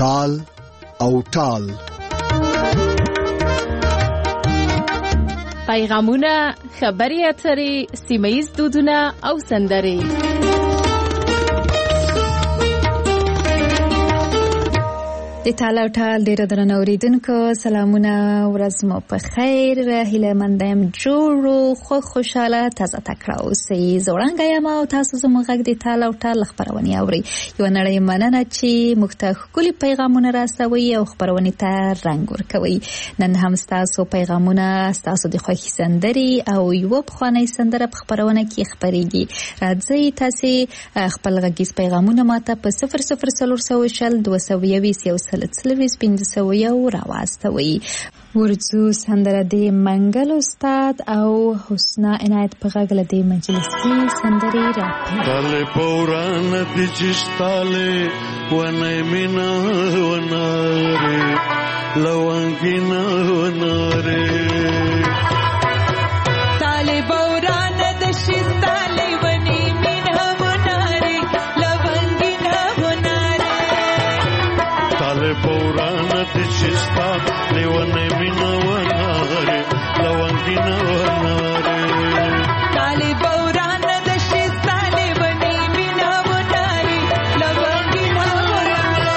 تال او ټال. پیغامونه، خبري اترې، سیمه‌ییز دودونه او سندرې. د تال او ټال ډېر درنو اوریدونکو سلامونه، ورځ مو په خیر. هیله مند یم جوړو خوشاله تازه تکړه اوسئ. زوړنګه یم او تاسو زموږ غږ د تال او ټال خپرونې اورئ. یوه نړۍ مننه چې موږ ته ښکلي پیغامونه راسوئ او خپرونې ته رنګ ورکوئ. نن هم ستاسو پیغامونه، ستاسو د خوښې سندرې او یوه پخوانۍ سندره په خپرونه کې خپرېږي. راځئ تاسې خپل غږیز پیغامونه ماته په 00420 221 راواستوي. ورځو سندره د منګل استاد او حسنا عنایت په غږ له دې مجلسي سندرې راپي. تاله پوران د چشتاله ونه مینا وناره لوانګینا وناره تاله پوران د چشتاله ونه مینا وناره لوانګینا وناره تاله پوران د چشتاله ونه مینا وناره لوانګینا وناره تاله پوران د چشتاله ونه مینا وناره لوانګینا وناره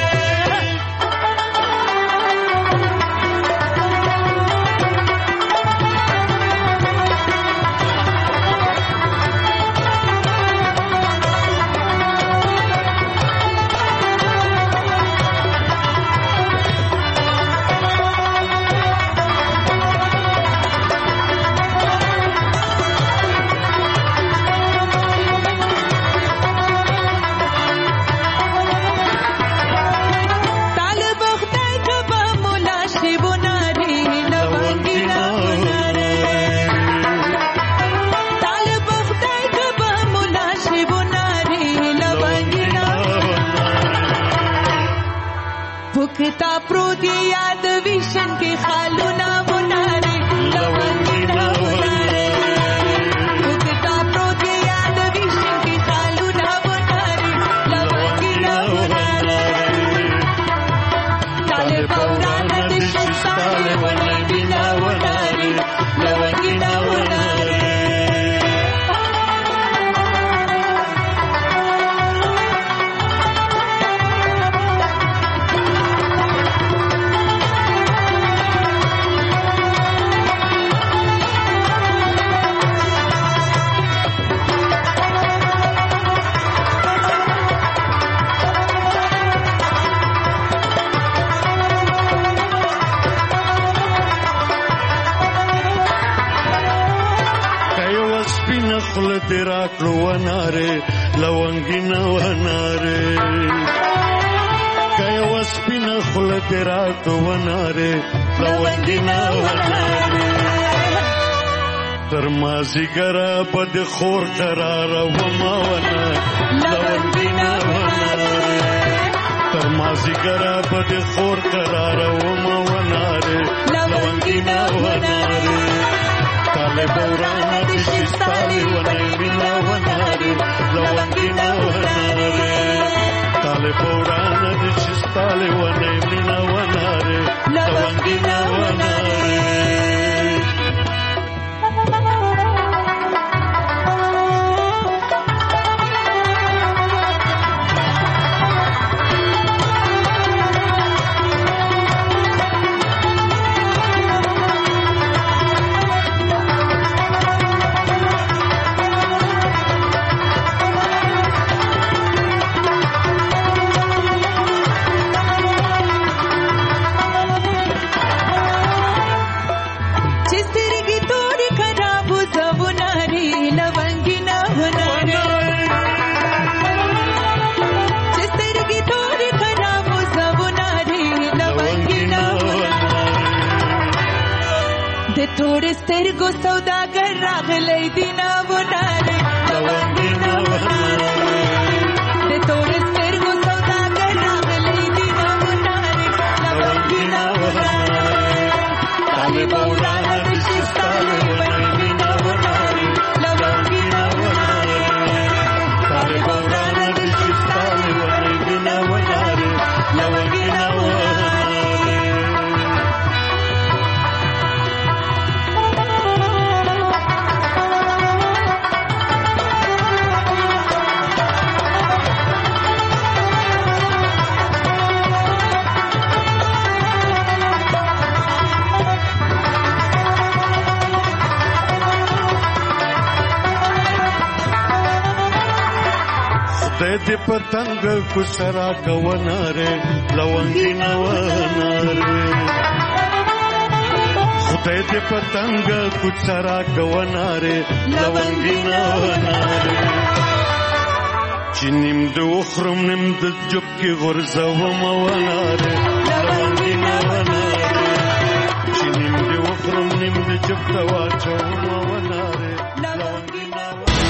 भुखता प्रोती याद विशन के खालूना बुनारे लवंगीना बुनारे भुखता प्रोती याद विशन के खालूना बुनारे लवंगीना बुनारे ताले पौराण दिशताले वनगीना बुनारे लवंगीना बुनारे तेरा وناره لونګینا وناره کای وسپینا خل تیرا وناره لونګینا وناره تر مازی ګرا بد خور قرار و ما ونه لونګینا وناره تر مازی ګرا بد خور قرار و ما وناره لونګینا وناره تاله بوران د شستاله ونه مینا وناره لونګینا وناره تاله بوران د شستاله ونه مینا وناره لونګینا وناره خدای دې پتنګ کو سرا کووناره لونګینا وناره خدای دې پتنګ کو سرا کووناره لونګینا وناره چې نیم د وخرم نیم د جب کې غرزوم وناره لونګینا وناره چې نیم د وخرم نیم د جب ته واچوم وناره لونګینا.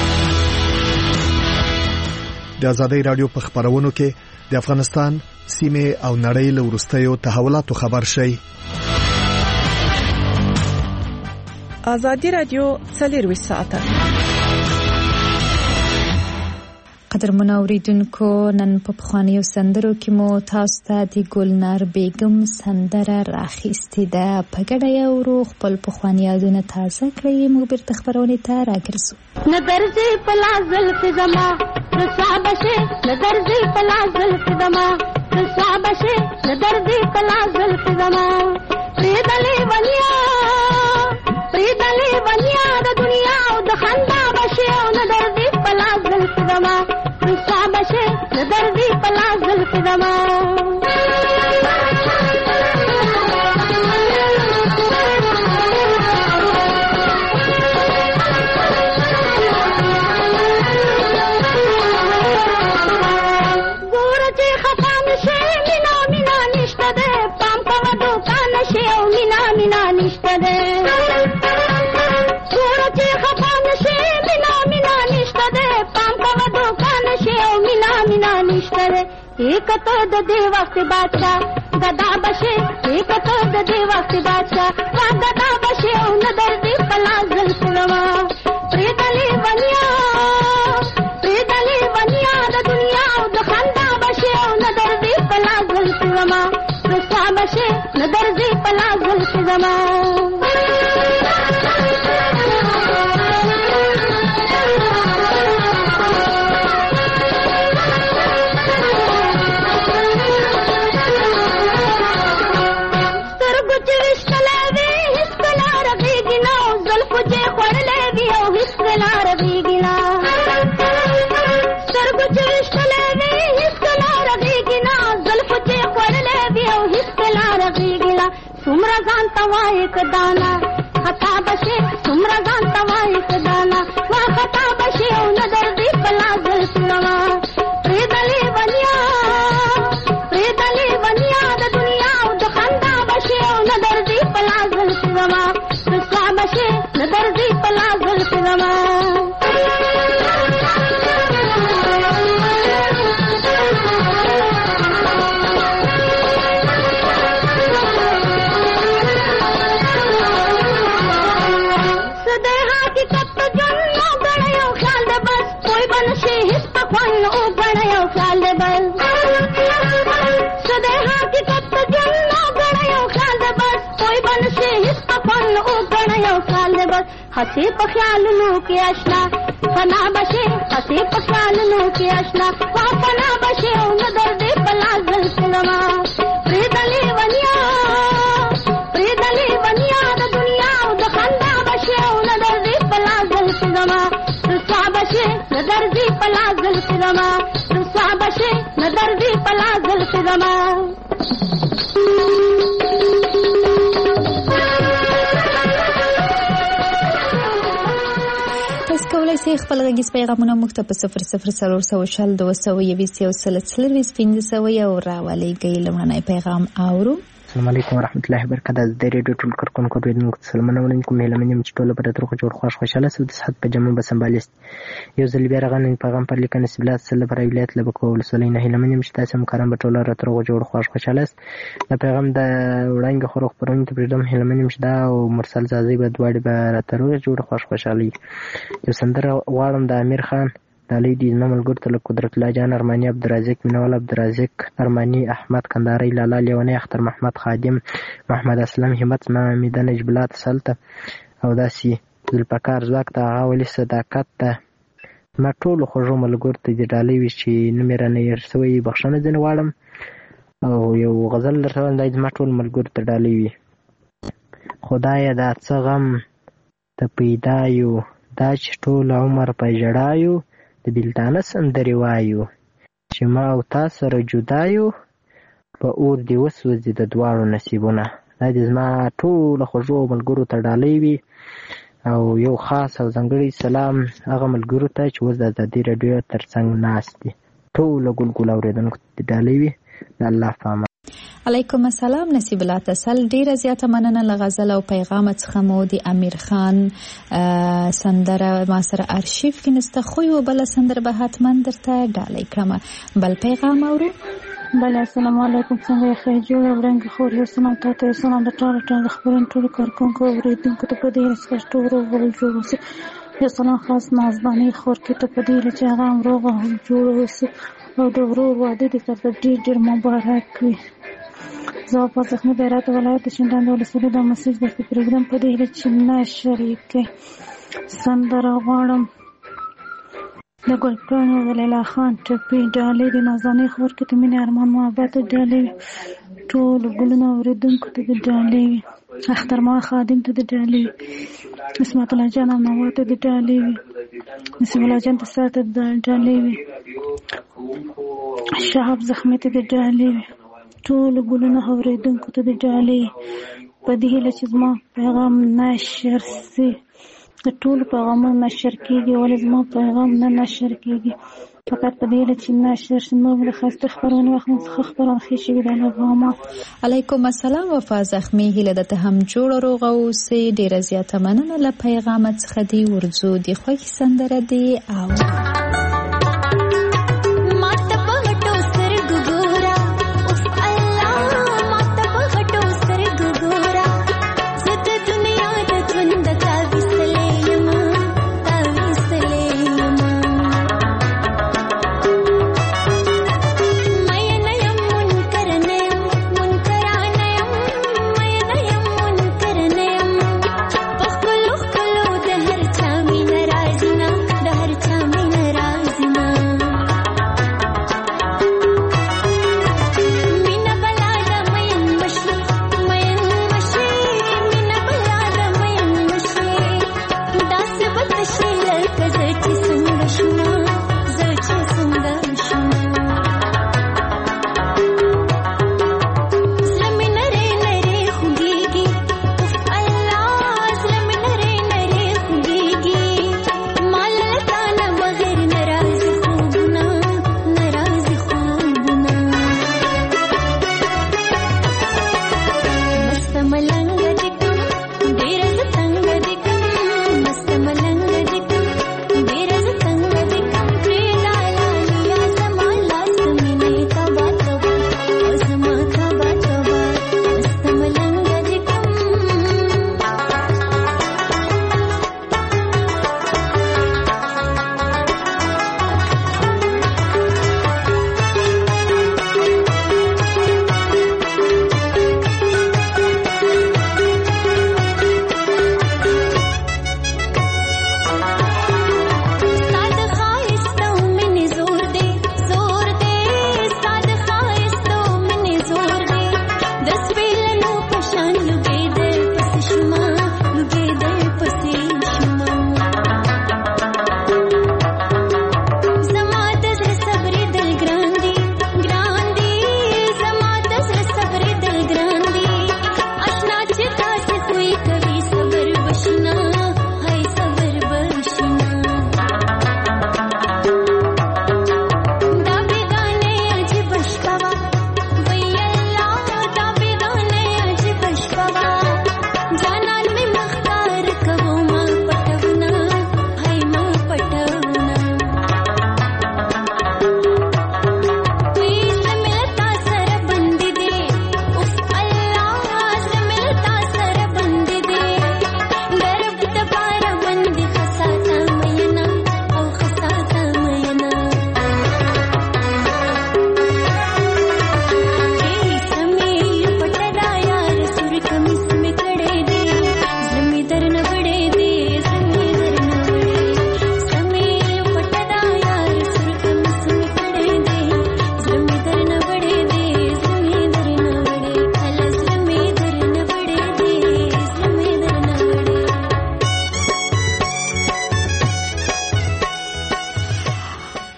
د ازادۍ رادیو په خبرونو کې د افغانستان سیمه او نړۍ له وروستیو تحولاتو خبر شي. ازادي رادیو 24 ساعته. قدرمن اوریدونکو، نن په پخوانیو سندرو کې مو تاسو ته د ګلنار بیگم سندره راخیستې ده. په ګډه یو روح خپل پخواني یادونه تازه کړئ. موږ بیرته خبرونې ته راګرځو. نظرځي په لازل کې زما رسابشه نظرځي په لازل کې زما رسابشه نظرځي په لازل کې زما پریدلې ونیا د دنیا او د خندا بشه او نظرځي په لازل کې زما رسابشه نظرځي په لازل کې زما एक तो द देवा से बादशाह गदा बशे एक तो द देवा से बादशाह वा गदा बशे उन दर्दी पलाजल सुलवा प्रेदली वनिया द दुनिया द खंदा बशे उन दर्दी पलाजल सुलवा रसा बशे न दर्दी पलाजल सुलवा तवायक दाना खता बशे तुमरा जान तवायक दाना वा खता बशे उन दर्दी पलाजल सुलवा प्रेदली वनिया द दुनिया द खंदा बशे उन दर्दी पलाजल सुलवा रसा बशे न दर्दी पलाजल सुलवा हसी पख्याल लो के अशना फना बशे हसी पख्याल लो के अशना वा फना बशे उन दर्दे पलाजल सुलवा प्रेदली वनिया द दुनिया द खंदा बशे उन दर्दे पलाजल सुलवा रसा बशे न दर्दी पलाजल सुलवा रसा बशे न दर्दी पलाजल सुलवा کولای شئ خپل غږیز پیغامونه موږ ته په 00342 او راولېږئ. لومړنی پیغام اورو. السلام علیکم ورحمت الله وبرکاته. د ریډیو ټول کارکونکو ډېر سلامونه ولرم. مهرباني چې ټول په تر خو جوړ خوشاله سو د صحت په جمع به سمبالست یو ځل بیا راغلی پیغام پر لیکنه سبلات سره پر ولایت لبکو ولسوالۍ نه هلمنه چې تاسو مکرم په ټول را تر خو جوړ خوشاله است. د پیغام د وړاندې خروخ پرونی ته پردم هلمنه چې دا او مرسل زازي به دواړي به را تر جوړ خوشاله یو سندره غواړم د امیر خان دالی دی نمل ګرته له قدرت الله جان ارمانی عبدالرزاق مینوال عبدالرزاق ارمانی احمد کنداری لالا لیونی اختر محمد خادم محمد اسلام همت محمد نجبلات سلطه او داسي ذوالفقار زواک ته غاولي صداقت ته ما ټول خوږو ملګرو ته د ډالۍ وی چې نمبر نه يرسوي بخښنه ځنه واړم او یو غزل درته د ما ټول ملګرو ته ډالۍ وی. خدای دا څه غم ته پیدا یو دا چې ټول عمر په جړایو د بلتانه سندري وایو چې ما او تا سره جدا یو په اور دې وسوځي د دواړو نصیبونه. دا دې زما ټولو خوږو ملګرو ته ډالۍ وي او یو خاص او ځانګړی سلام هغه ملګرو ته چې اوس د ازادي راډیو تر څنګ ناست دي. ټولو ګلګل اورېدونکو ته ډالۍ وي. د الله په امان. علیکم السلام. نصیب الله تسل ډیره زیاته مننه له غزل او پیغام څخه مو د امیر خان سندره ما سره ارشیف کې نسته خو یو بل سندره به حتما درته ډالۍ کړم. بل پیغام اورو. بله السلام علیکم. څنګه ښه جوړه ورنګ خور یو سلام تاسو سلام د ټول خبرون ټول کارکونکو اوریدونکو ته په دې سره ټول ورو جوړ اوسه. یو سلام خاص نازداني خور کې ته په دې چې هغه روغ جوړ اوسه او د ورور واده دې تر ډېر مبارک وي. زه په ځخمه بیرات ولایت شینډان ولسوالۍ د مسیج د پروګرام په دې چې نه شریکه سندره غواړم د ګلپاڼو ولیلا خان ټپي ډالۍ د نازاني خور کې ته مینه ارمان محبت ډالۍ ټول ګلونه اوریدونکو ته ډالۍ اختر ما خادم ته ډالۍ اسمت الله جان او نوات ته ډالۍ نسیم الله جان ته ساته ډالۍ شهاب زخمي ته ډالۍ ټول ګلونه اوریدونکو ته ډالۍ په دې هیله چې زما پیغام نشر سي. د ټول پیغامونه نشر کیږي ولې زما پیغام نه نشر کیږي فقط په دې چې نشر شي. نو د خاصه خبرونه وخت څخه خبرونه خېشي د الله. علیکم السلام. وفا زخمي هیله د ته هم جوړ روغ او سي ډیره زیاته مننه له پیغام څخه دی ورزو دی خوښ سندره دی او د هر چا مين راځي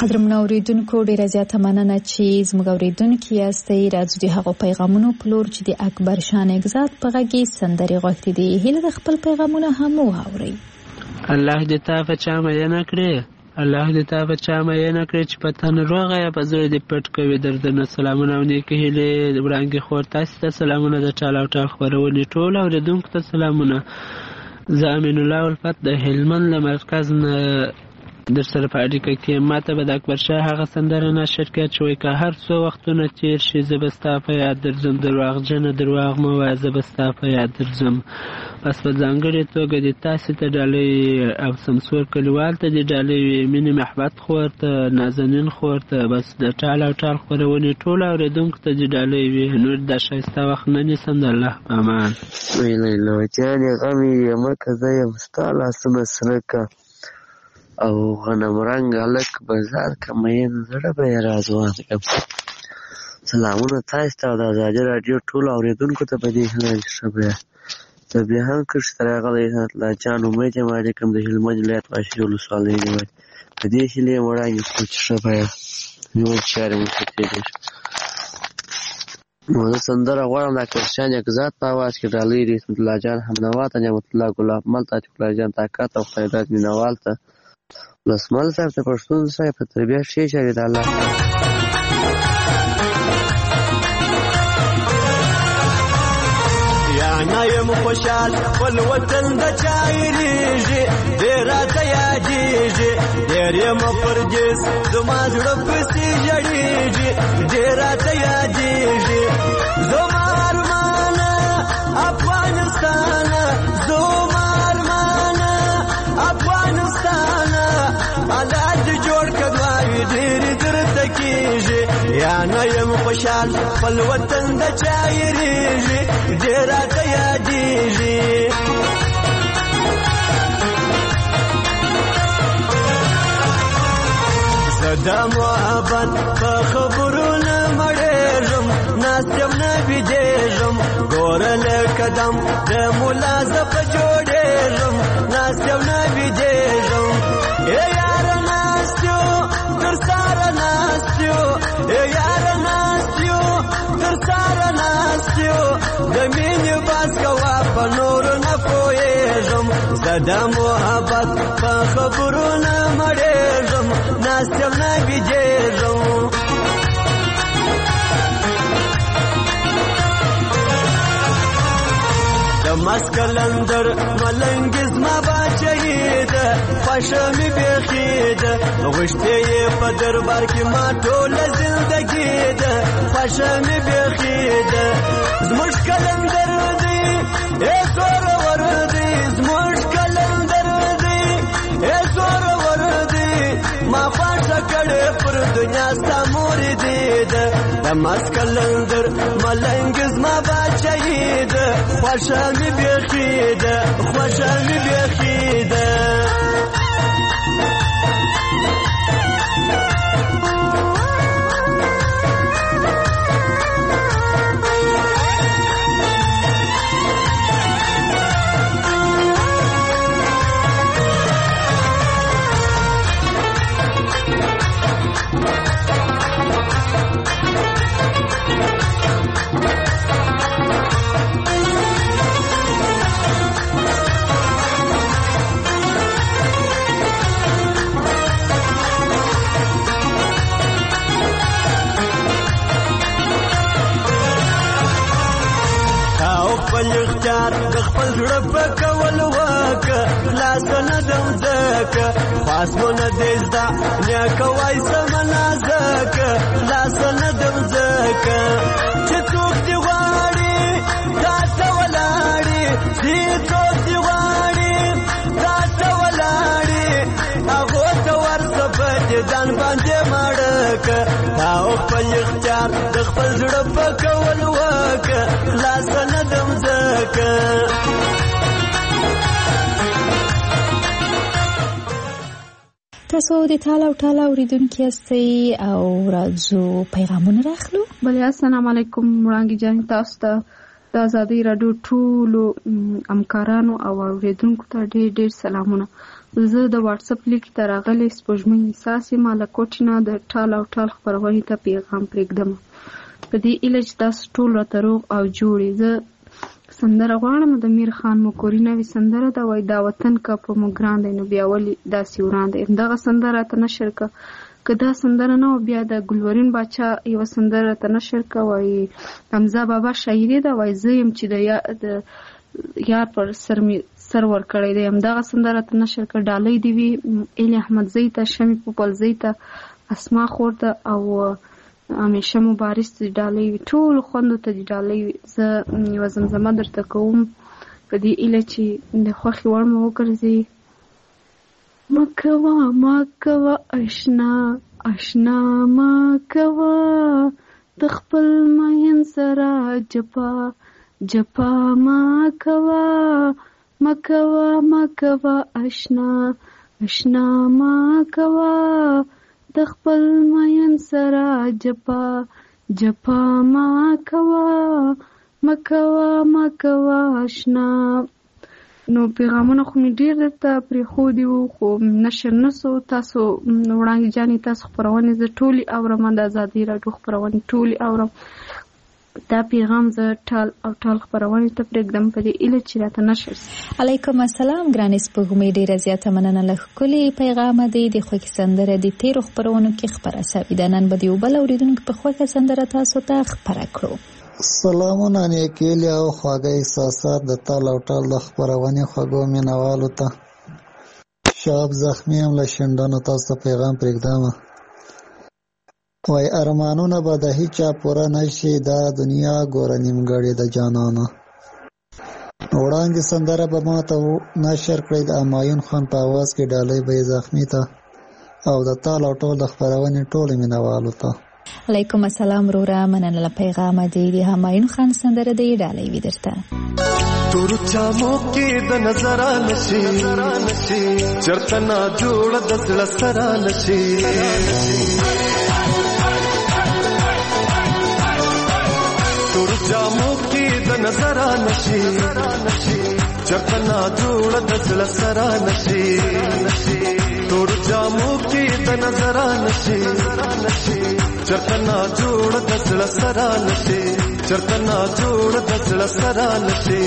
قدرمن اوریدونکو ډیره زیاته مننه چې زموږ اوریدونکي یاستئ. راځو د هغو پیغامونو په لور چې د اکبر شاه نګزاد په غږ کې سندرې غوښتې دي. هیله د خپل پیغامونه هم واورئ. الله دې تا په چا مینه کړې، الله دې تا په چا مینه کړې چې په تن روغه یا په زړه دې پټ کوي دردونه. سلامونه او نیکې هیلې وړاندې خور تاسو ته سلامونه د ټال او ټال خپرونې ټول اوریدونکو ته سلامونه. زه امین الله الفت د هلمند له مرکز نه در سره په اړیکه کې. ماته به د اکبر شاه هغه سندره نشر کړه چې وایي که هر څو وختونه تېر شي زه به ستا په یاد درځم، درواغجنه درواغ مه وایه زه به ستا په یاد درځم. بس په ځانګړې توګه د تاسې ته ډالۍ او سمسور کلیوال ته د ډالۍ وي، مینې محبت خور ته، نازنین خور ته، بس د ټال او ټال خپرونې ټول اورېدونکو ته د ډالۍ وي. نور دا ښایسته وخت نه نیسم. د الله په امان. لیلا جانې غم یې مکه زه یم ستا لاسونه سره که او غنم رنګ هلک بازار که مین زړه به یې رازوان کړم. سلامونه تاسو ته او د ازادي راډیو ټولو اورېدونکو ته په دې هیله ښه بیا زه بیا هم کښې ته راغلی الله جان امید یم علیکم د هلمند ولایت واشي ولسوالۍ نیول په دې هیلې یم وړاندې کړو چې ښه بیا نیول چارې مو ښه تېرېږي. نو زه سندره غواړم د اکبر شاه نګزاد په اواز کې ډالۍ رحمت الله جان حمدوا ته، نعمت الله ګلاب مل ته، عتیق الله جان طاقت او خیرات مینوال ته، لسمل صاحب ته، پښتون صاحب په تربیه ښې چارې د الله نه یم خوشحال خپل وطن د چا هېرېږي ډېر راته یادېږي ډېر یم پردیس زما زړه پسې ژړېږي ډېر راته یادېږي زما ارمانه افغانستانه زما ارمانه افغانستانه الله دې جوړ کړه دعاوې ډېرې درته کېږي یا نه یم خوشحال خپل وطن د چا هېرېږي ډېر راته یادېږي زه د محبت په خبرو نه مړېږم ناست یم نه بېدېږم ګوره لکه دم د ملا زه په جوړېږم ناست یم نه بېدېږم ای یاره ناست یو تر ساره ناست یو ای یاره ناست یو تر ساره ناست یو د مینې باز کوه په نورو نه پوهېږم زه د محبت په خبرو نه مړېږم ناست یم نه بېدېږم د مسکلندر ملنګ زما باچهي ده خوښه مې بیخي ده غوښتې یې په دربار کې ما ټوله زندګي ده خوښه مې بیخي ده زموږ کلندر دی ای زورور دی زموږ کلندر دی ای زورور دی ما خوښه کړې پر دنیا ستا مورې دی ده د مسکلندر ملنګ زما باچهي ده خوښه مې بیخي ده خوښه مې بیخي ده اختیار د خپل زړه په کول واکه خلاصه نه دم ځکه پاسمونه دې زده نیکه وای سمه نازکه خلاصه نه دم ځکه چې څوک دې غواړي تا ته ولاړې چې څوک دې غواړي تا ته ولاړې هغو ته ورسه په دې ځان باندې ماړکه تا خپل اختیار د خپل زړه په کول واکه خلاصه نه دم ځکه تاسو د ټال او ټال اوریدونکي یاستئ او راځو پیغامونه راخلو. بله السلام علیکم وړانګې جانې تاسو ته د ازادۍ راډیو ټولو همکارانو او اوریدونکو ته ډېر ډېر سلامونه. زه د واتس اپ لیک ته راغلی سپوږمۍ احساس ما له کوټې نه د ټال او ټال خپرونې ته پیغام پرېږدم په دې هیله چې تاسو ټول راته روغ او جوړ. زه سندره غواړم د میر خان مکوري نوې سندره ده، وایي دا وطن که په موږ ګران دی نو بیا ولې داسې وران دی. همدغه سندره راته نشر که دا سندره نه و بیا د ګلورین باچا یوه سندره راته نشر که، وایي حمزه بابا شاعري ده، وایي زه یم چې د یار پر سر ورکړی دی. همدغه سندره راته نشر که. ډالۍ دې وي ایل احمدزۍ ته، شمې پوپلزۍ ته، اسما خور ته او همیشه مبارز ته ډالۍ وي، ټولو خوندو ته دې ډالۍ وي. زه یوه زمزمه درته کوم په دې هیله چې د خوښې وړ مو وګرځي. مکوه مکوه اشنا اشنا مکوه د خپل مین سره جپا جپا مکوه مکوه مکوه اشنا اشنا مکوه د خپل مین سره جپا جپا مکوه مکوه مکوه اشنا. نو پیغامونه خو مې ډېر درته پرېښودي وو خو نشر نه سو. تاسو وړانګې جانې تاسو خپرونې زه ټولې اورم، د ازادي راډیو خپرونې ټولې اورم. دا پیغام زه ټال او ټال خپرونې ته پرېږدم په دې هیله چې راته نشر سي. علیکم السلام ګرانې سپوږمۍ، ډېره زیاته مننه له ښکلي پیغامه دی. د خوښې سندره د تېرو خپرونو کې خپره سوې ده، نن به د یو بل اورېدونکي په خوښه سندره تاسو ته خپره کړو. سلامونه نیکیلي او خواږه احساسات د تال او ټال د خپرونې خوږو مینوالو ته. شاب زخمي هم له شنډانو تاسو ته پیغام پرېږدم، وای ارمانونه به د هیچا پوره نشي، دا دنیا ګوره نیمګړې د جانانو. وړاندې سندره به ما ته نشر کړئ د همایون خان په اواز کې، ډالۍ به یې زخمي ته او د تال او ټال د خپرونې ټولو مینوالو ته. علیکم السلام روره، مننه له پیغامه دی. د همایون خان سندره دی، ډالۍ وي درته. تور چامو کې د نظر نشي چرته نا جوړ د زړه سره نشي. تور چامو کې د نظر نشي چرته نا جوړ د زړه سره نشي. تور چامو کې د نظر نشي چرته نا جوړ د زړه سره نشي چرته نا جوړ د زړه سره نشي.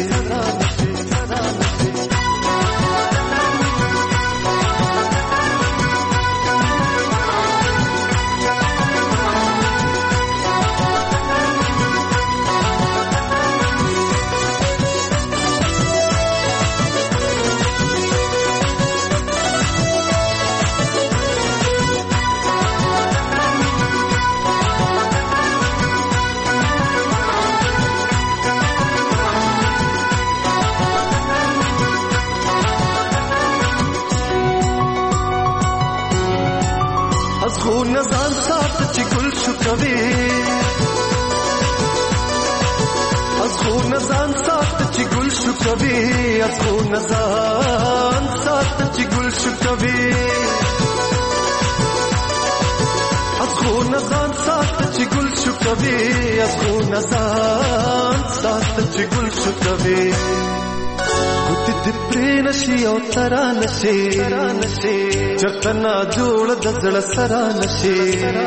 نزان سات چې ګل شو کوي ازغو نزان سات چې ګل شو کوي ازغو نزان سات چې ګل شو کوي ازغو نزان سات چې ګل شو کوي ازغو نزان سات چې ګل شو کوي. ګوتې دې پرې نشي او ترا نشي چرته نا جوړ د زړه سره نشي.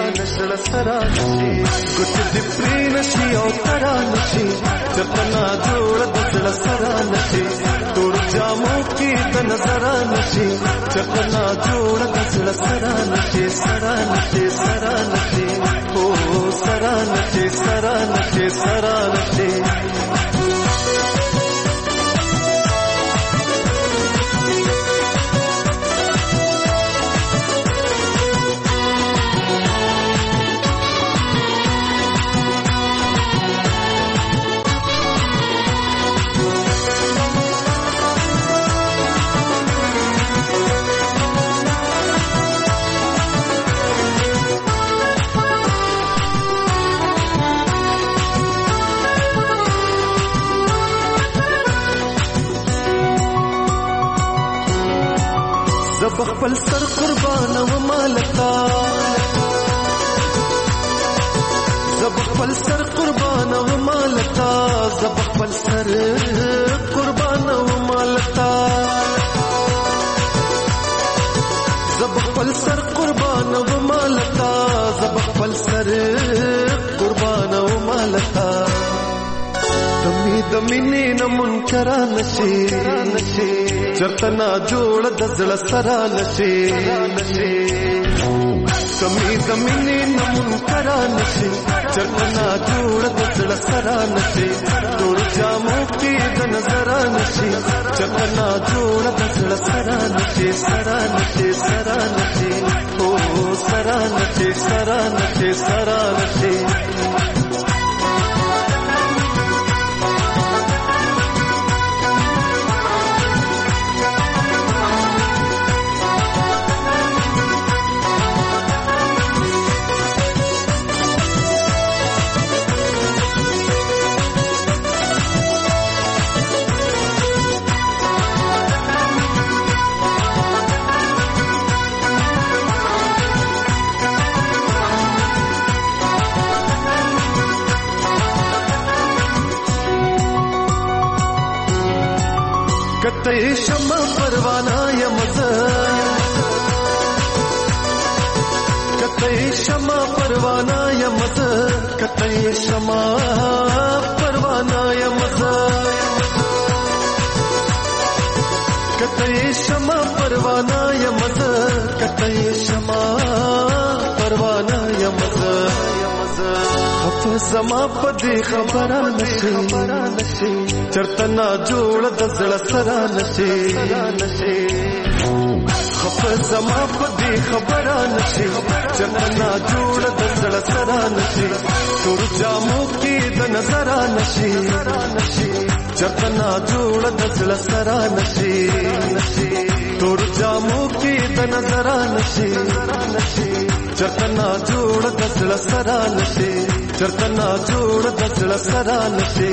ګوتې دې پرې نشي او ترا نشي چرته نا جوړ د زړه سره نشي. تور جامو کې د نظر نشي چرته نا جوړ د زړه سره نشي. سره نشي او سره نشي. بخپل سر قربان و مالتا زبخپل سر قربان و مالتا زبخپل سر قربان و مالتا مینې نه منکر نشي چرته نا جوړ د زړه سره نشي کمی د مینې نه منکر نشي چرته نا جوړ د زړه سره نشي ټول جامو کې د نظر نشي چرته نا جوړ د زړه سره نشي سره نشي سره نشي او سره نشي سره نشي سره نشي کته شمع پروانه یمزه کته شمع پروانه یمزه کته شمع پروانه یمزه کته شمع پروانه یمزه کته شمع پروانه یمزه خفه زما په دې خبره نشي چرته نا جوړ د زړه سره نشي خفه زما په دې خبره نشي چرته نا جوړ د زړه سره نشي تور جامو کې د نظر نشي چرته نا جوړ د زړه سره نشي تور جامو کې د نظر نشي چرته نا جوړ د زړه سره نشي چرته نا جوړ د زړه سره نشي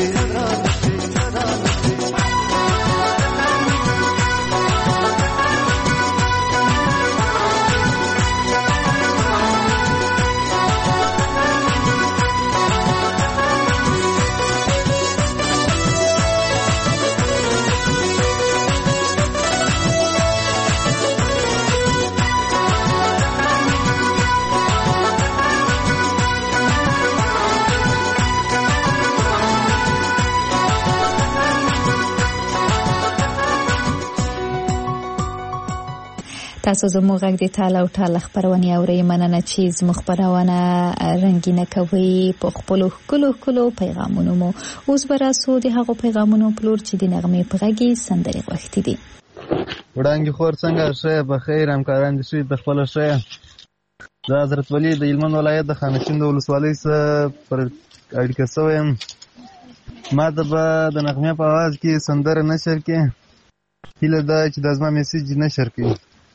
تاسو زموږ غږ د ټال او ټال خبرونه اورئ. مننه چې زموږ خبرونه رنگینه کوي په خپل کلو پیغامونو مو. اوس براسو د هغو پیغامونو پلور چې د نغمې په غږی سندري غوښتي دي. وړانګي خور څنګه شه په خیر همکاران دي شي د خپل شه د حضرت ولی د هلمند ولایت د خانشین د ولسوالۍ سره پر اړیکه سوم. ما د نغمې په आवाज کې سندره نشر کې هله دا چې د ازما میسج نشر کې.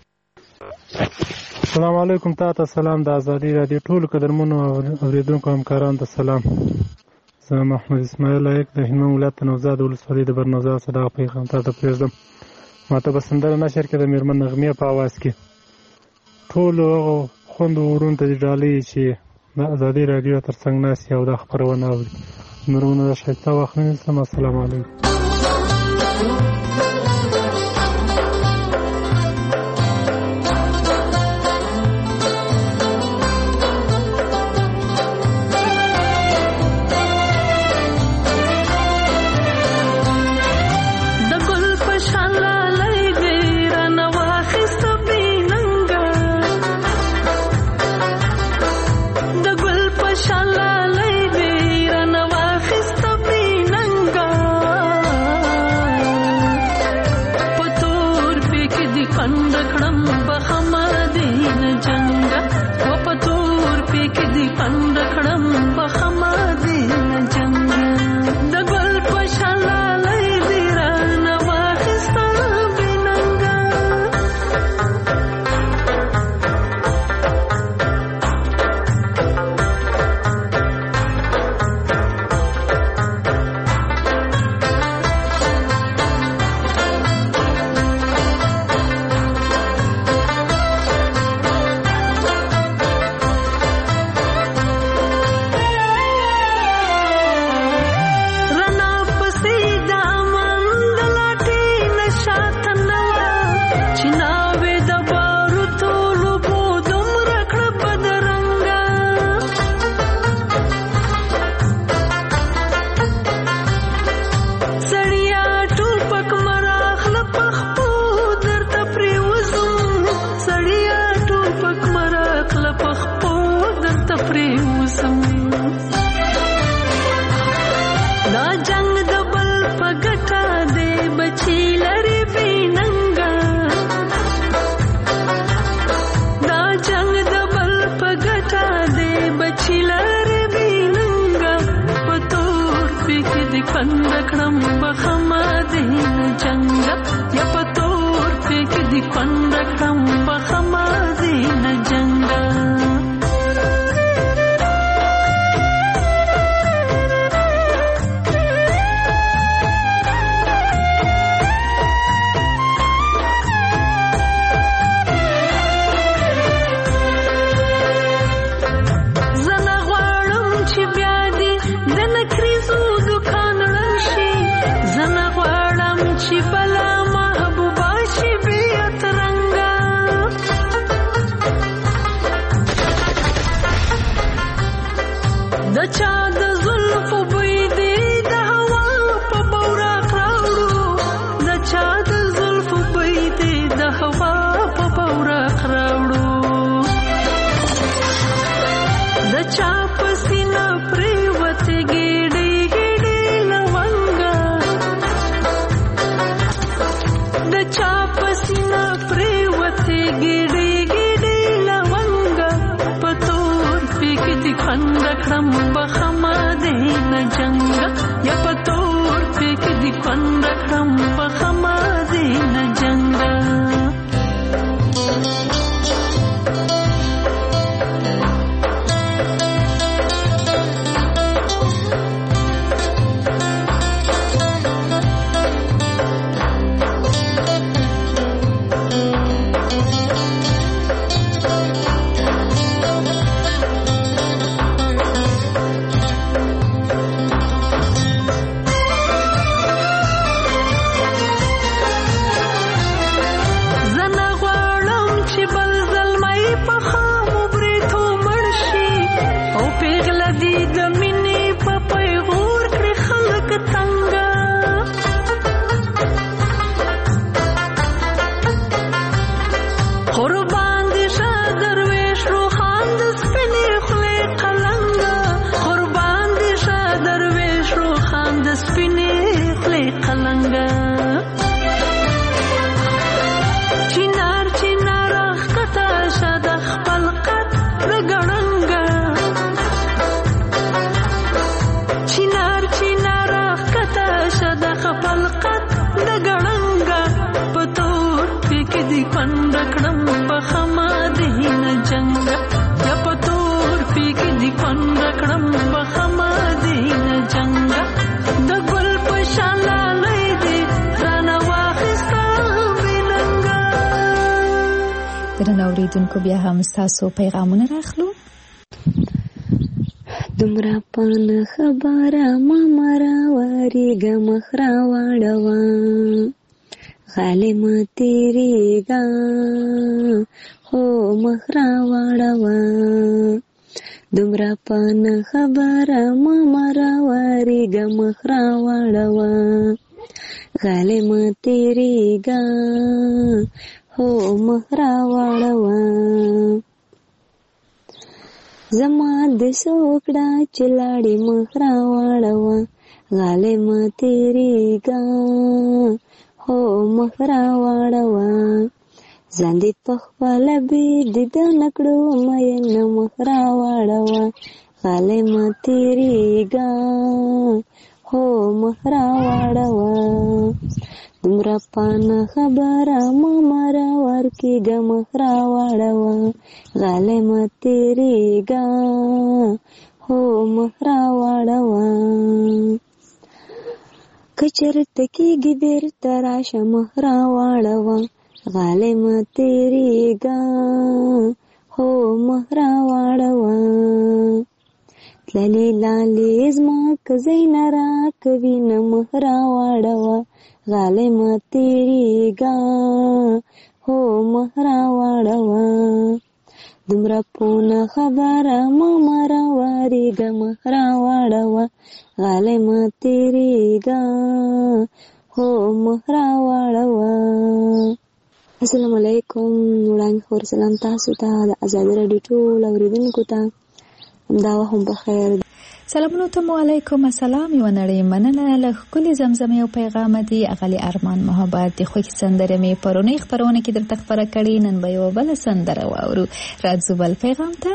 السلام علیکم تاسو سلام د ازادي رادیو ټول قدرمنو اوریدونکو همکاران ته سلام. زه محمد اسماعیل لایق د هلمند ولایت نوزاد ولسوالۍ د برنوزا صدا پیغام ته پرېږدم. ماته به سندره نشر کې د میرمن نغمې په आवाज کې ټول خوند ورون ته ډالۍ چې د ازادي رادیو ترڅنګ ناس یو د خبرونه اوري. مرونه شایسته واخلئ. السلام علیکم. پریوزم دا جنگ د بل په ګټه دی بچی لري بیننګا دا جنگ د بل په ګټه دی بچی لري بیننګا په تور پکې د کند کړم بخما دین جنگ یا په تور پکې د کند کړم بخما دین جنگ اوریدونکو بیا هم ستاسو پیغامونه راخلو. دومره پانه خبره ما مراوریږه مخ راواړوه غالمه تیریږه خو مخ راواړوه دومره پانه خبره ما مراوریږه مخ راواړوه غالمه تیریږه خو مخ راواړوه زما د سوکړه چې لاړې مخ راواړوه غالمه تیریږه خو مخ راواړوه ځان دې پخپله بېدیدنه کړو مینه مخ راواړوه غالمه تیریږه خو مخ راواړوه دومره پانه خبره ما مراور کېږه مخ راواړوه غالمه تیریږه خو مخ راواړوه که چېرته کېږي بېرته راشه مخ راواړوه غالمه تیریږه خو مخ راواړوه تللې لالې زما که ځای نه راکوي نه مخ راواړوه غالمه تیریږه خو مخ راواړوه دومره پونه خبره ما مراوریږه مخ راواړوه غالمه تیریږه خو مخ راواړوه. السلام علیکم. وړاندې خور سلام تاسو ته د ازادي راډیو ټول اوریدونکو ته همدا هم بخیر. سلامونه ته علیکم السلام یو نړۍ مننه له ښکلي زمزمې او پیغام دی اغلی ارمان محبت د خوږې سندرې مې پرونی خبرونه کې درته خبره کړې نن به یو بل سندره واورو راځو بل پیغام ته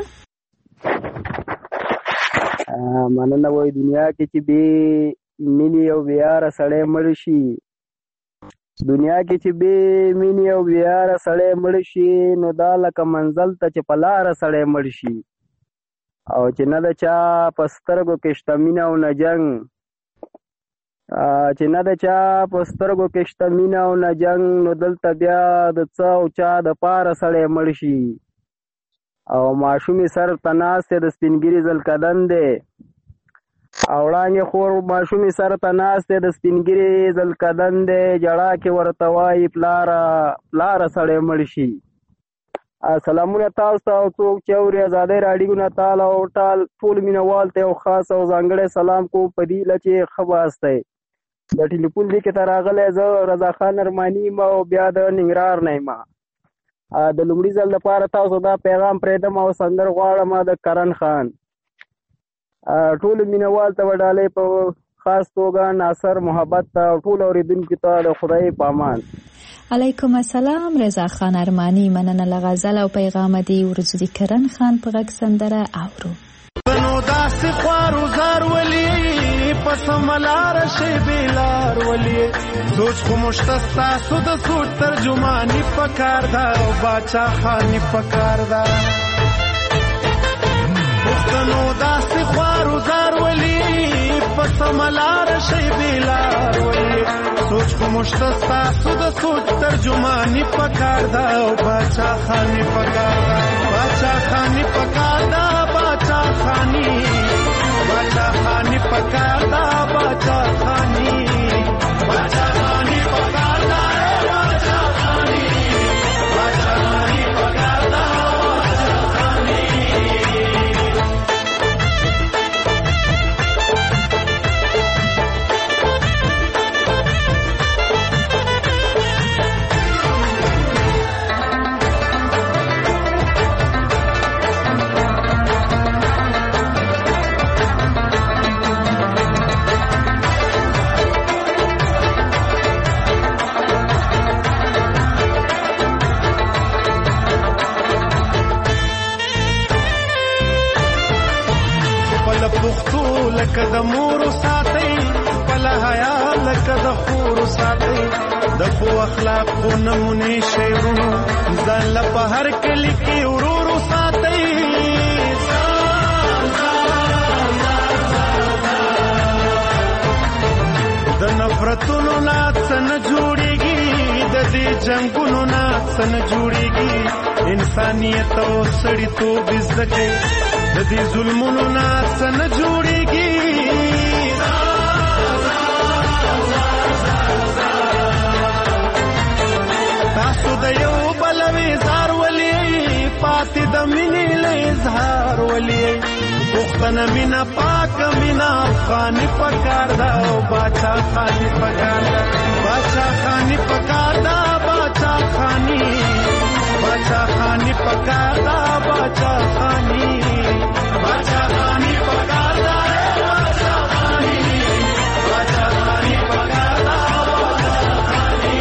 مننه وای دنیا کې چې به مینې او بیاره سړی مړ شي دنیا کې چې به مینې او بیاره سړی مړ شي نو دا لکه منزل ته چې په لاره سړی مړ شي او چې نه د چا په سترګو کې شته مینه او نه جنګ چې نه د چا په سترګو کې شته مینه او نه جنګ نو دلته بیا د څه او چا د پاره سړی مړ شي او ماشومې سر ته ناست د سپینګیري زلکدن دی او وړانګې خور ماشومې سر ته ناست د سپینګیري زلکدن دی جړا کې ورته وایي پلاره سړی مړ شي. سلامونه تاسو ته او څوک چې اوري ازادۍ راډیو نه تعالی او ټول مینوال ته یو خاص او ځانګړی سلام کوم په دې له چې ښه باستی د ټلیفون دې کې ته راغلی زه رضا خان ارماني یم او بیا د ننګرهار نه یم. د لومړي ځل دپاره تاسو دا پیغام پرېږدم او سندر غواړم د کرن خان ټولو مینوال ته به ډالۍ په خاص توګه ناصر محبت ته او ټولو اورېدونکو ته د خدای په امان. علیکم السلام رضا خان ارمانی مننه له غزل او پیغام دی ورځو د کرن خان په غږ سندره اورو. نو داسې خوارو زار ولي پس ملار شي بیلار ولي سوچ خو مشته ستاسو د سوچ ترجمانی پکار دا او باچا خانی پکار دا نو داسې خوارو زار ولي پس ملار شي بیلار ولي سوچ خو مشته ستاسو د سوچ ترجمانی پکار دا او باچا خانی پکار دا باچا خانی پکار دا باچا خانی پکار دا باچا خانی پکار دا باچا خانی پکار دا باچا خانی. لکه د مورو ساتي خپل حیا لکه د خورو ساتي د خو اخلاق خو نمونه شیرونو ځان له په هر کلی کې ورورو ساتي د نفرتونو نه څه نه جوړیږي د دې جنگونو نه څه نه جوړیږي انسانیت او سړیتوب زده کوي د دې ظلمونو نه څه نه جوړیږي تاسو د یو بل وزار ولي پاتې د مینې له اظهار ولي پښتنه مینا پاک مینا افغاني پکار دا او باچا خاني پکار دا باچا خاني پکار دا باچا خاني پکار دا باچا خاني پکار دا باچا خاني پکار دا باچا خاني.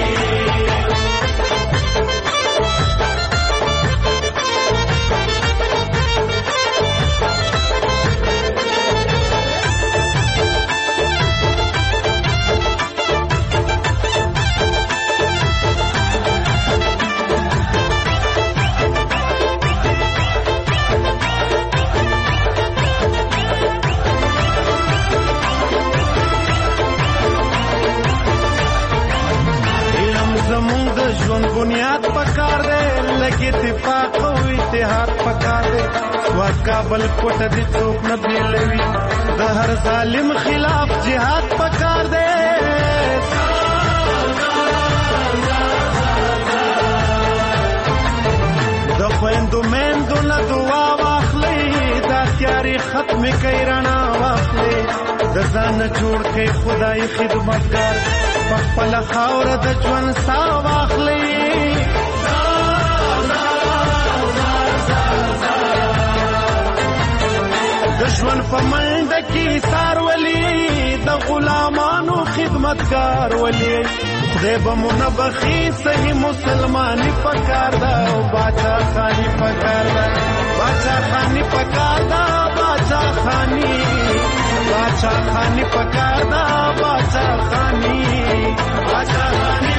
بنیاد پکار دے لگے اتفاق او اتحاد پکار دے وکابل کوټ دې څوک نه بیلوي د هر ظالم خلاف جهاد پکار دے د خويندو مېندو نه دعا واخلې دا تیاری ختم کړي رڼا واخلې د ځان جوړ کړي خدای خدمتګار خپل خاور د ژوند سا واخلې د د ژوند په منډه کې سار ولي د غلامانو خدمتګار ولي خدای به مو نه بخي صحیح مسلماني پکار ده او باچا خاني پکار ده باچا خاني پکار ده باچا خاني پکار ده باچا خاني پکار ده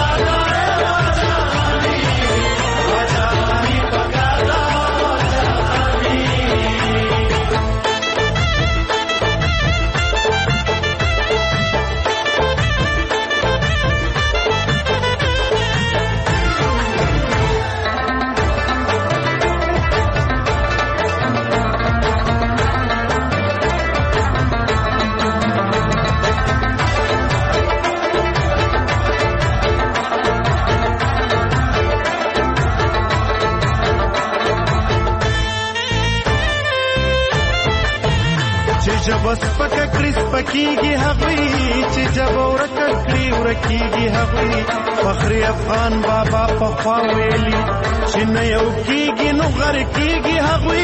بس پکا کریس پکیږي هغوی چې جب ورکه کړي ورکیږي هغوی فخر افغان بابا پخوا ویلي چې نه یو کیږي نو غر کیږي هغوی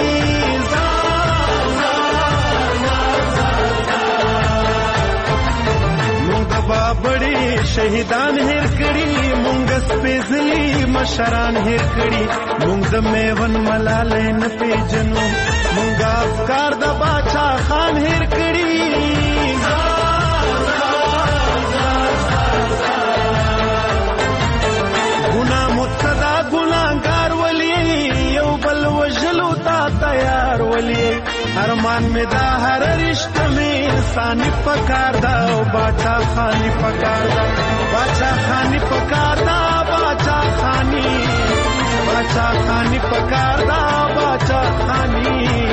مونږ د بابړي شهیدان هیر کړي مونږ سپېڅلي مشران هیر کړي مونږ د میون ملالۍ نه پیژنو مونږ افکار د باچا خان هیر کړي ګناه متدا ګناهګار ولي یو بل وژلو ته تیار ولي ارمان مې دا هر رشته مې انساني پکار ده او باچا خاني پکار ده باچا خاني پکار ده باچا خاني پکار ده باچا خاني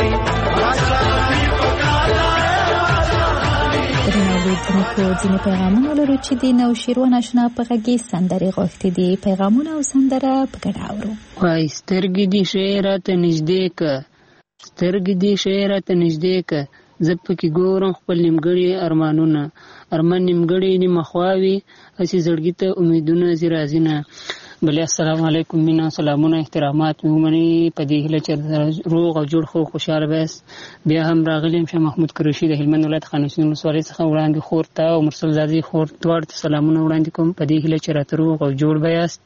درناولیدونکو ځینې پیغامونه لرو چې د نوشیروان اشنا په غږې سندرې غوښتې دي پیغامونه او سندره په ګډه اورو وایي سترګې دې ښې راته نږدې که سترګې دې ښې راته نږدې که زه پکې ګورم خپل نیمګړي ارمانونه ارمان نیمګړي نیمه خواوي هسې زړګي ته امیدونه ځي راځي نه بلې السلام علیکم مینا سلامونه احترامات مې ومنئ په دې هیله چې روغ او جوړ خو خوشحاله بیاست بیا هم راغلی یم شاه محمود قریشي د هلمند ولایت خانشین ولسوالۍ څخه وړاندې خور ته او مرسل زادې خور دواړو ته سلامونه وړاندې کوم په دې هیله چې راته روغ او جوړ بیاست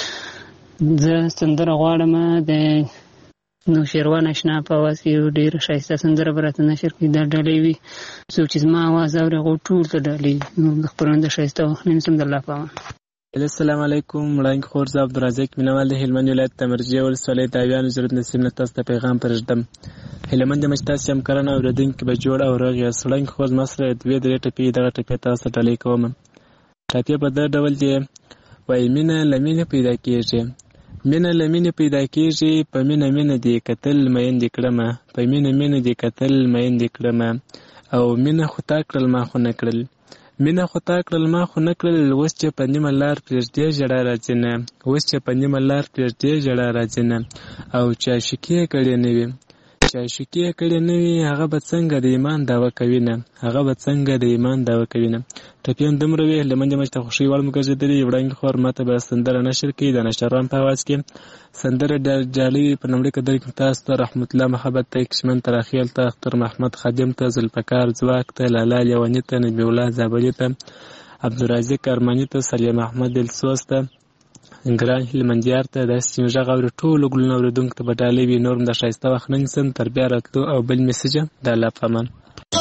زه سندره غواړم د نوشیروان اشنا په اواز کې یو ډېره ښایسته سندره به راته نشر کړي دا ډالۍ وي څوک چې زما اواز اوري هغو ټول ته ډالۍ نو د خپرونې د ښایسته وخت نه نیسم د الله په امان السلام علیکم وړاندې خور زه عبدالرزاق مینوال د هلمند ولایت د مرجې ولسوالۍ د اویانو ضرورت نصیب نه تاسو ته پیغام پرېږدم هلمند یم چې تاسو هم کرنه اورېدونکي به جوړ او روغ یاست وړاندې خور زما سره دوې درې ټپې دغه ټپې تاسو ته ډالۍ کوم ټپې په دغه ډول دي وایي مینه له مینې پیدا کېږي مینه له مینې پیدا کېږي په مینه مینه دې کتل میندې کړمه په مینه مینه دې کتل میندې کړمه او مینه خو تا کړل ما خو نه کړل مینه خو تا کړل ما خو نه کړل اوس چې په نیمه لار پرېږدې ژړا راځي نه اوس چې په نیمه لار پرېږدې ژړا راځي نه او چې عاشقي یې کړې نه وي چې عاشقي یې کړې نه وي هغه به څنګه د ایمان دعوه کوي نه هغه به څنګه د ایمان دعوه کوي نه ټپې هم دومره وي هلمند یم چې ته خوښۍ وړ مو ګرځېدلي وړاندې خور ماته به سندره نشر کړي د نشروان په اواز کې سندره ډالۍ په لومړي قدر کې تاسو ته رحمت الله محبت ته کشمن تراخیل ته اختر محمد خادم ته ذوالفقار ځواک ته لالا لیواني ته نبي الله زابلي ته عبدالرازق ارماني ته سلیم احمد دلسوز ته ګران هلمندیار ته داسې چې غږ اوري ټولو ګلونه اورېدونکو ته به ډالۍ وي نور هم د ښایسته وخت نه نیسم تر بیا راتلو او بل میسج د الله په امان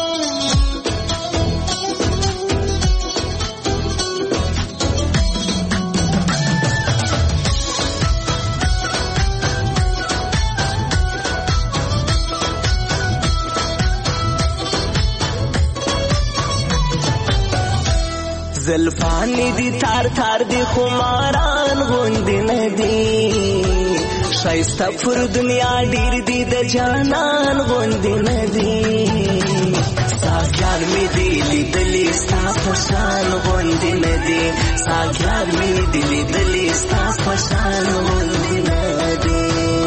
زلفانی دی تار تار دی خماران غوندی ندی شایسته پر دنیا ډیر دی د جانان غوندی ندی ساګیان می دی لیدلی ستا پشان غوندی ندی ساګیان می دی لیدلی ستا پشان غوندی ندی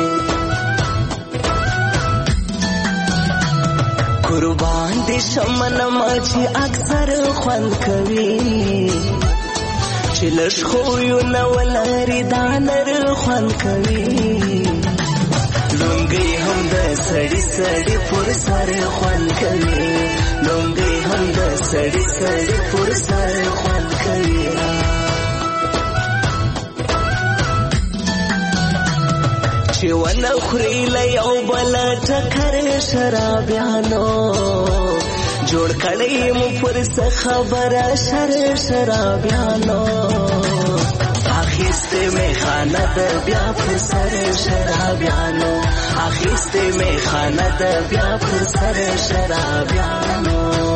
قربان دی شمن مچی اکثر خوند کوي چې لږ خویو نه ولري دا نر خوند کوي لونګۍ هم د سړی سړی پر سر خوان کوي لونګي هم د سړی سړی پر سر خوان کوي چې ونه خوري له یو بل ټکر شرابیانو جوړ کړی مو پر څه خبره شرابیانو اخیسته می خانه د بیا پر سر شرابیانو اخیسته می خانه د بیا پر سر شرابیانو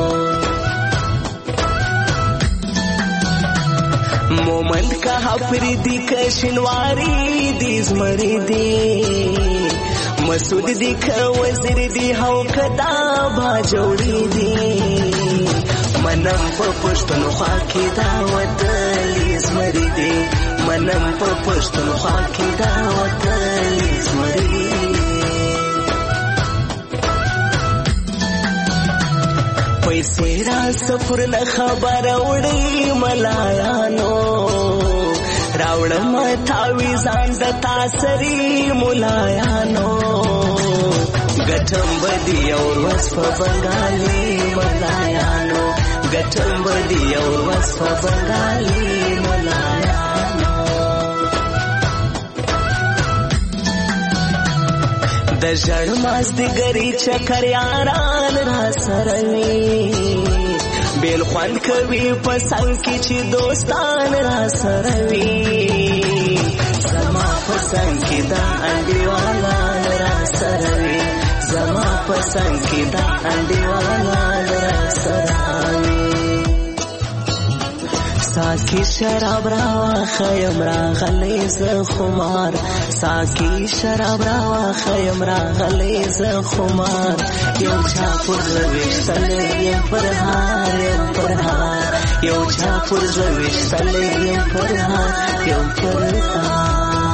مومند کا حفریدی کشنواری دی زمری دی مسعود دی که وزیر دی هاو کدا با جوړی دی منم په پښتونخوا کې دا وطن زمری دی منم په پښتونخوا کې دا وطن زمری پیسې را سفر نه خبر وړي ملایانو راوړم تاویزان د تاسری ملایانو ګټم بدی اور وس په بنگالي ملایانو ګټم بدی اور وس په بنگالي ملایانو د ژړ ماز د ګری چکر یاران را سره وي بیل خوند کوي په څنګ کې چې دوستان را سره وي زما په څنګ کې دا انډیوالان را سره وي زما په څنګ کې دا انډیوالان را سره وي ساکی شراب راواخیم راغلی زه خمار ساکی شراب راواخیم راغلی زه خمار یو چا پر زویشتلی یم پر هار یم پر هار یو چا پر زویشتلی یم پر هار یم پر هار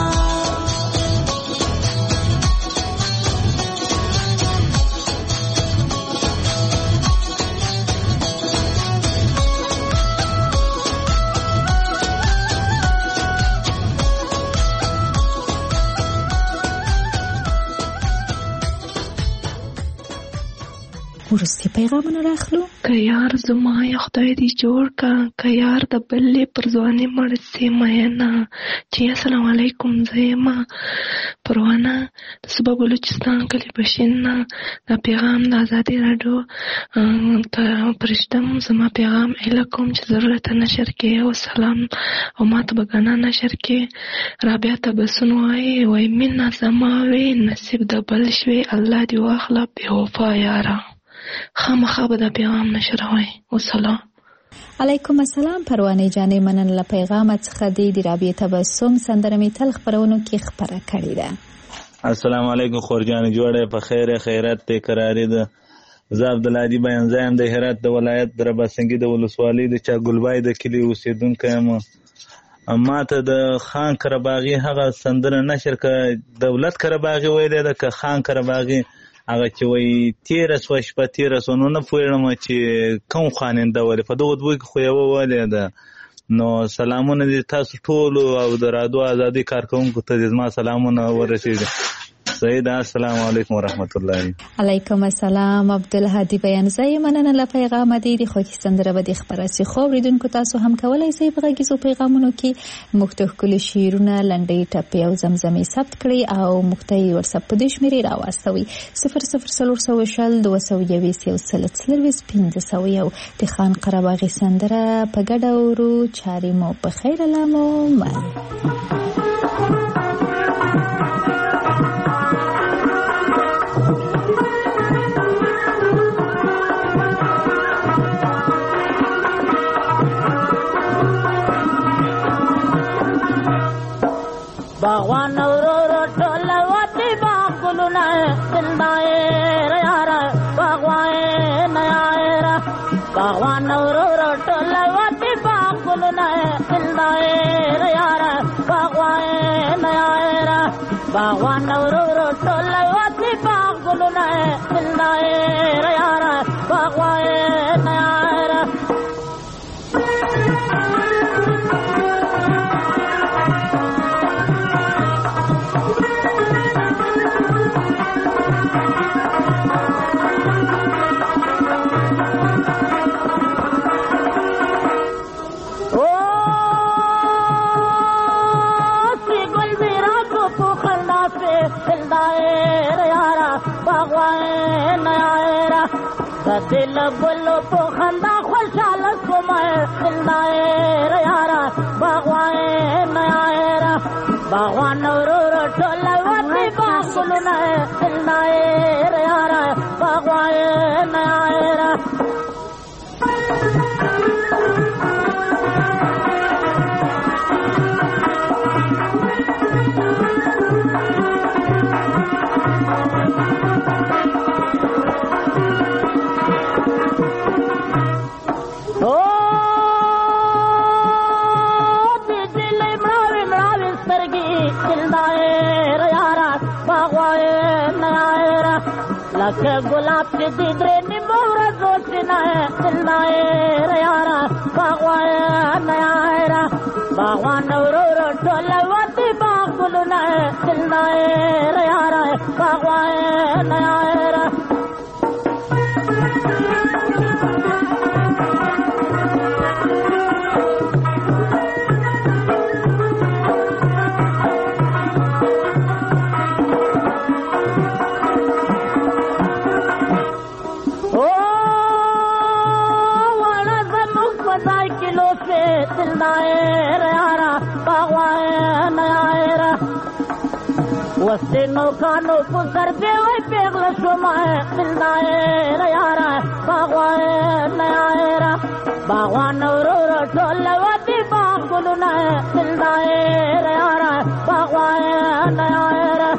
ورستی پیغامونه راخلو که یار زما یا خدای دی جوړ کا که یار د بلې پر ځواني مړ سي مینا چې السلام علیکم زما پروانه د صوبه بلوچستان کلی بشین دا پیغام د آزادی رادیو ته پرشتم زما پیغام الکم چې ضرورت نشر کې او سلام او ماته بګانا نشر کې رابعه تبسن وای مینا زما وی نصیب د بل شوي الله دی واخلا به وفا یارا خامخا به دا پیغام نشروي وسلام علیکم السلام پروانه جانې منن له پیغام څخه د رابعه تبسم سندره می تل خبرونو کې خبره کړې ده السلام علیکم خورجان جوړه په خیر خیرات ته قرارې ده زه عبدالهادي بیان زایم د هرات د ولایت درباسنګي د ولسوالۍ د چا ګلبای د کلی اوسیدونکو یم ما ته د خان کرباغي هغه سندره نشر ک دولت کرباغي ویل ده ک خان کرباغي هغه چې وای 13 شپه 13 نو نه پوهیږم چې کوم خاننده ولې په دغه دوی خو یو ولې ده نو سلامونه دي تاسو ټول او د رادیو ازادي کارکونکو ته زما سلامونه ورسېږي سید السلام علیکم ورحمت الله علیکم السلام عبدالهادي بیان زای مننه له پیغام دی د خوښ سندره به د خبرسي خو ریدونکو تاسو هم کولای شئ په غږیزو پیغامونو کې مختلف شعرونه لنډۍ ټپې او زمزمې ثبت کړئ او مختي واتساپ په دې شمیرې راواستوي 00320 د خان قرباغي سندره په ګډه ورو چاري مو په خیر لامو باغوان ورور ټول وتی باغونه زندایر یار باغوان یار باغوان ورور ټول وتی باغونه زندایر یار باغوان یار باغوان ورور ټول وتی باغونه زندایر یار باغوان یار د دل ګلو په خندا خوشاله شوم دلدار یارا باغوان یارا باغوان ورور ټول وتی باغونه دلدار یارا باغوان یارا لکه ګلاب چې د درې نیمو ورځو سینه دلدار یارا باغوان یارا باغوان ورور ټول وتی باغونه دلدار یارا باغوان یارا وسینو کانو پسر دیوی پیغل شما دلدار یارا باغوان یارا باغوان ورور ټول وتی باغونه دلدار یارا باغوان یارا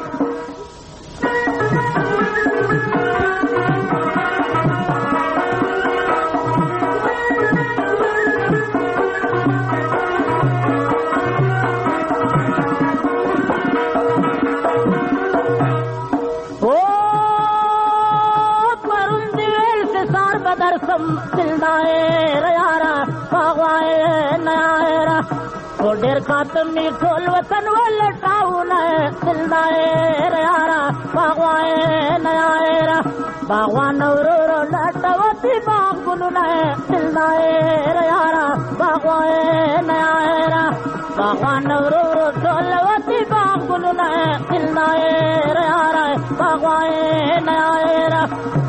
دلدار یارا باغوان یارا ډېر خاتمي ټول وطن ولټاونه دلدار یارا باغوان یارا باغوان ورور لټوتی باغونه دلدار یارا باغوان یارا باغوان ورور ټول وتی باغونه دلدار یارا باغوان یارا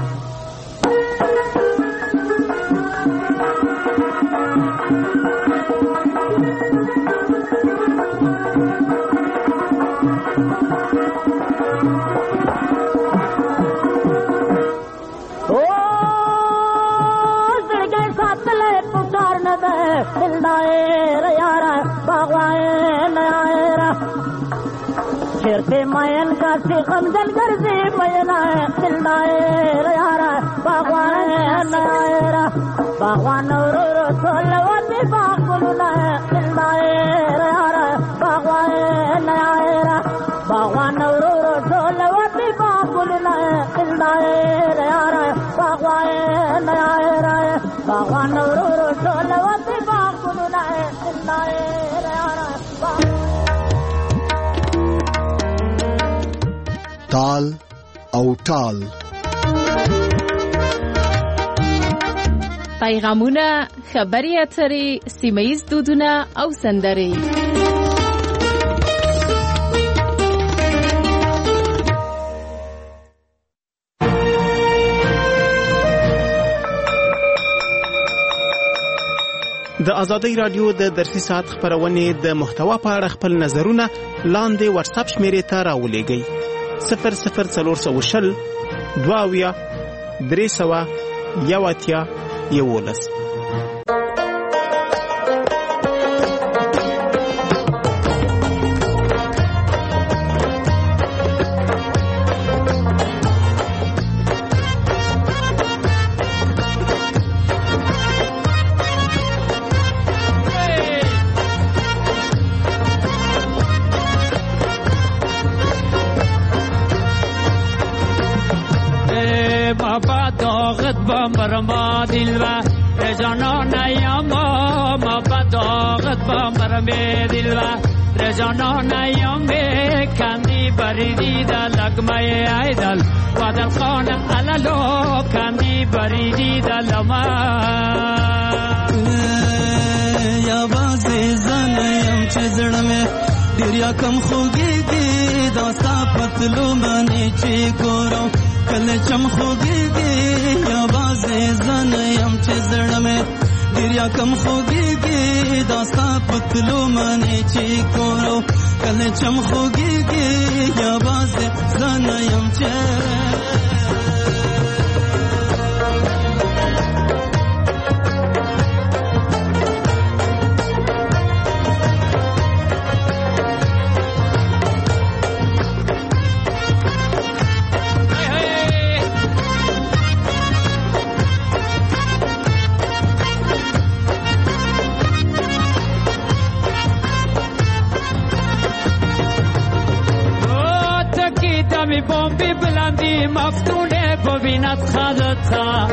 دلدار یارا باغوان یارا چرتے مین کا سی غمزن گرزی مینا دلدار یارا باغوان یارا باغوان ورور ټول وتی باغونه دلدار یارا باغوان یارا باغوان ورور ټول وتی باغونه دلدار یارا باغوان یارا باغوان ورور ټول وتی باغونه دلدار یارا تال او ټال پیغامونه خبري اترې سیمه‌ییز دودونه او سندرې د آزادۍ رادیو د درسي ساعت خبرونې د محتوا په اړه خپل نظرونه لاندې واتساپ شمیرې ته راولېږئ 00420 22 311 برما دلوا رجانا نیاما ما بداغت با مرمه دلوا رجانا نیام کندی بریدی دا لگمه ایدل ودل خان علالو کندی بریدی دا لما یا بازی زنیم چه زرمه دریا کم خوگی دی داستا پتلو منی چی گورو کل چم خوگی دی یا بازی دریا کم خوږیږي داستا پتلو منی چې کورو کله چم خوږیږي یا باز زنه يم چې بومبی بلندی مفتونه ببیند خدتا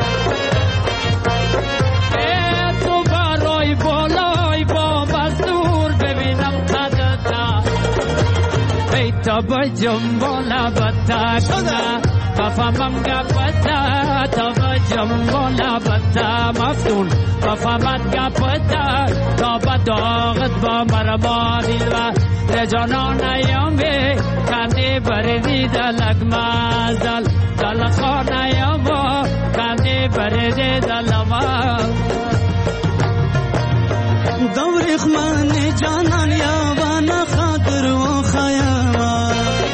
تو برای بالای با مزدور ببینم خدتا ای تا بجم بالا بتا کنه بفهمم گپتا تا بجم بالا بتا مفتون بفهمت گپتا تا بداغت با مرمانی و رجانا نیامه کنی بردی دلک مازل دلخا نیامه کنی بردی دلما دوریخ من جانان یاوانا خاطر و خیاما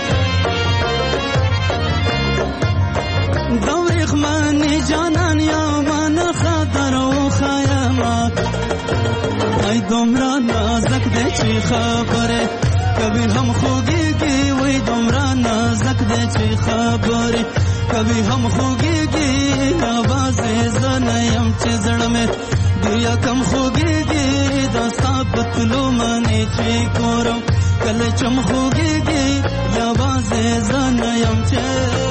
دوریخ من جانان یاوانا خاطر و خیاما ای دومرا نازک ده چی خبره کبھی ہم خوگیگی وی دومرا نازک دے چی خبری کبھی ہم خوگیگی آواز زنیم چی زڑ میں دیا کم خوگیگی داستا پتلو منی چی کورو کل چم خوگیگی آواز زنیم چی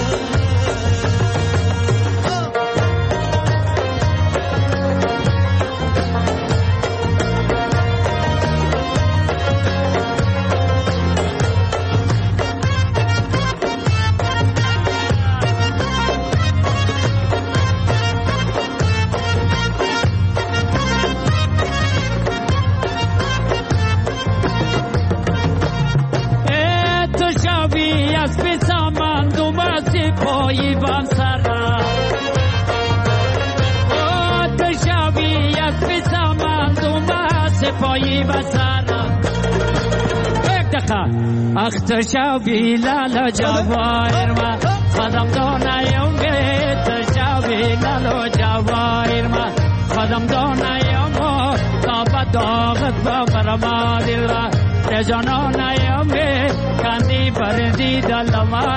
اختشابی لالا جواهر ما خدم دانا یومه تشابی لالا جواهر ما خدم دانا یومه تا بداغت با مرما دل را رجانا نیومه کندی بردی دلما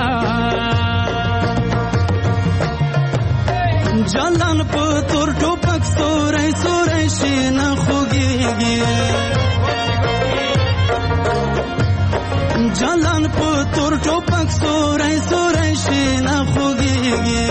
جلان پتور ټوپک سورای سورای شین خوږیږي جلان پتور ټوپک سورای سورای شین خوږیږي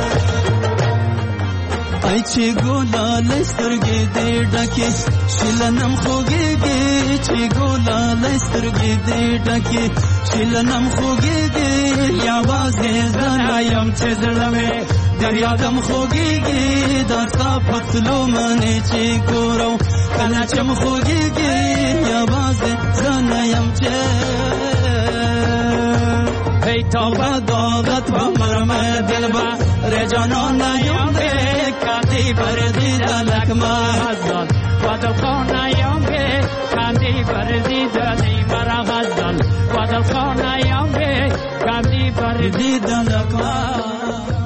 ای چې ګولا لسترګې دې ډکه شلنم خوږیږي چې ګولا لسترګې دې ډکه شلنم خوږیږي یا وازه زنایم چې زړمه دریا کم خوږیږي داستا پتلو منی چې کورو کله چم خوږیږي یا وازه زنایم چې ای توبه داغت با مرمه دلبا رجانا نیامه کندی بردی دلک مازال و دلخان نیامه کندی بردی دلی مرا غزال و دلخان نیامه کندی بردی دلک مازال